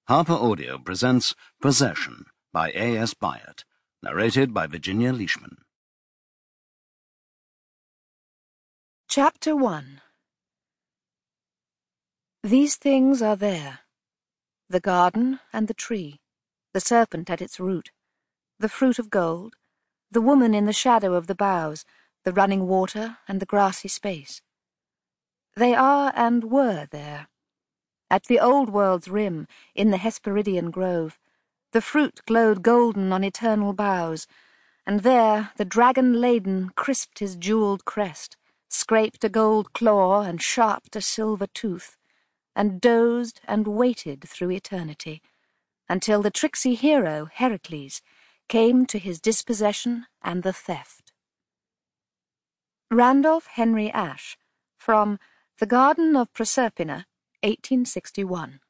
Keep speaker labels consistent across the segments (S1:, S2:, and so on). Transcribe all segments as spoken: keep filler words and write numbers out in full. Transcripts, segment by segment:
S1: Harper Audio presents Possession by A S Byatt, narrated by Virginia Leishman.
S2: Chapter one. These things are there: the garden and the tree, the serpent at its root, the fruit of gold, the woman in the shadow of the boughs, the running water and the grassy space. They are and were there. At the old world's rim, in the Hesperidian grove, the fruit glowed golden on eternal boughs, and there the dragon-laden crisped his jewelled crest, scraped a gold claw and sharped a silver tooth, and dozed and waited through eternity, until the tricksy hero, Heracles, came to his dispossession and the theft. Randolph Henry Ashe, from The Garden of Proserpina, eighteen sixty-one.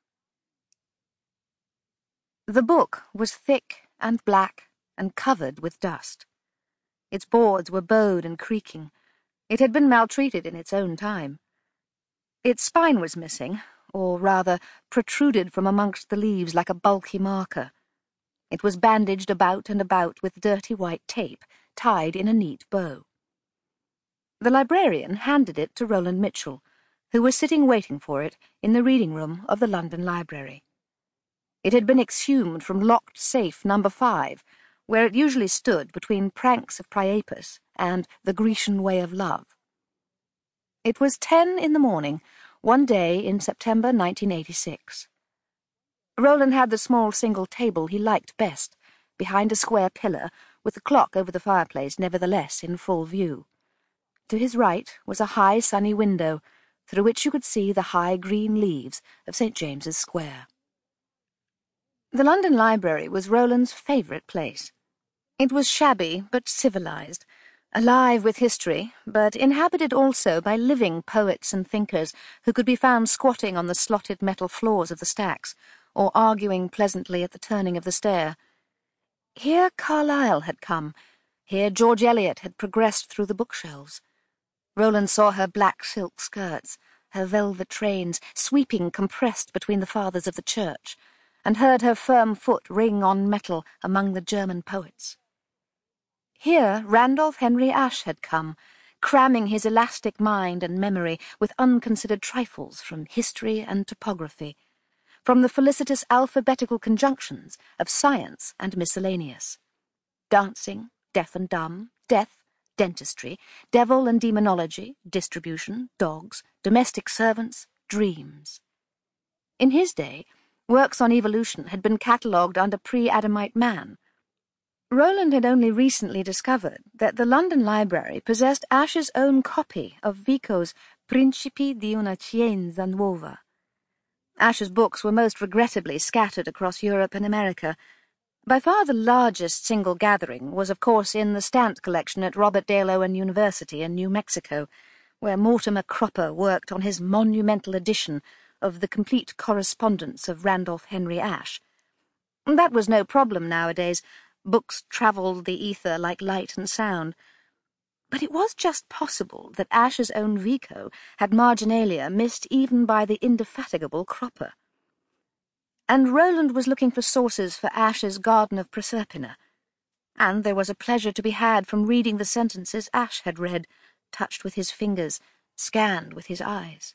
S2: The book was thick and black and covered with dust. Its boards were bowed and creaking. It had been maltreated in its own time. Its spine was missing, or rather protruded from amongst the leaves like a bulky marker. It was bandaged about and about with dirty white tape, tied in a neat bow. The librarian handed it to Roland Mitchell, who was sitting waiting for it in the reading room of the London Library. It had been exhumed from locked safe number five, where it usually stood between Pranks of Priapus and The Grecian Way of Love. It was ten in the morning, one day in September nineteen eighty-six. Roland had the small single table he liked best, behind a square pillar, with the clock over the fireplace nevertheless in full view. To his right was a high sunny window, through which you could see the high green leaves of Saint James's Square. The London Library was Roland's favourite place. It was shabby but civilised, alive with history, but inhabited also by living poets and thinkers who could be found squatting on the slotted metal floors of the stacks, or arguing pleasantly at the turning of the stair. Here Carlyle had come, here George Eliot had progressed through the bookshelves. Roland saw her black silk skirts, her velvet trains, sweeping compressed between the fathers of the church, and heard her firm foot ring on metal among the German poets. Here Randolph Henry Ashe had come, cramming his elastic mind and memory with unconsidered trifles from history and topography, from the felicitous alphabetical conjunctions of science and miscellaneous. Dancing, deaf and dumb, death, dentistry, devil and demonology, distribution, dogs, domestic servants, dreams. In his day, works on evolution had been catalogued under pre-Adamite man. Roland had only recently discovered that the London Library possessed Ashe's own copy of Vico's Principi di una Scienza Nuova. Ashe's books were most regrettably scattered across Europe and America. By far the largest single gathering was, of course, in the Stant collection at Robert Dale Owen University in New Mexico, where Mortimer Cropper worked on his monumental edition of the complete correspondence of Randolph Henry Ashe. That was no problem nowadays. Books travelled the ether like light and sound. But it was just possible that Ashe's own Vico had marginalia missed even by the indefatigable Cropper. And Roland was looking for sources for Ashe's Garden of Proserpina, and there was a pleasure to be had from reading the sentences Ashe had read, touched with his fingers, scanned with his eyes.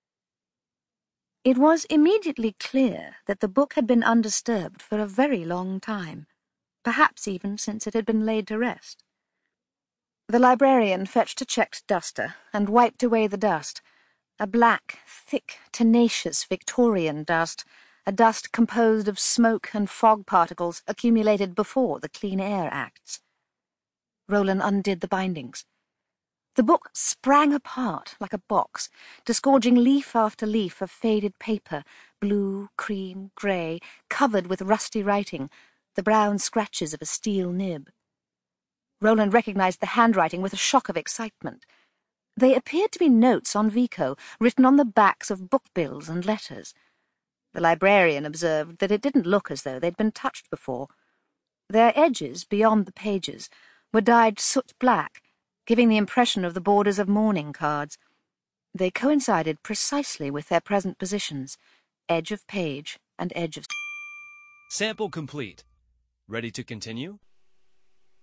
S2: It was immediately clear that the book had been undisturbed for a very long time, perhaps even since it had been laid to rest. The librarian fetched a checked duster and wiped away the dust, a black, thick, tenacious Victorian dust, a dust composed of smoke and fog particles accumulated before the Clean Air Acts. Roland undid the bindings. The book sprang apart like a box, disgorging leaf after leaf of faded paper, blue, cream, grey, covered with rusty writing, the brown scratches of a steel nib. Roland recognized the handwriting with a shock of excitement. They appeared to be notes on Vico, written on the backs of book bills and letters. The librarian observed that it didn't look as though they'd been touched before. Their edges, beyond the pages, were dyed soot black, giving the impression of the borders of mourning cards. They coincided precisely with their present positions, edge of page and edge of...
S3: Sample complete. Ready to continue?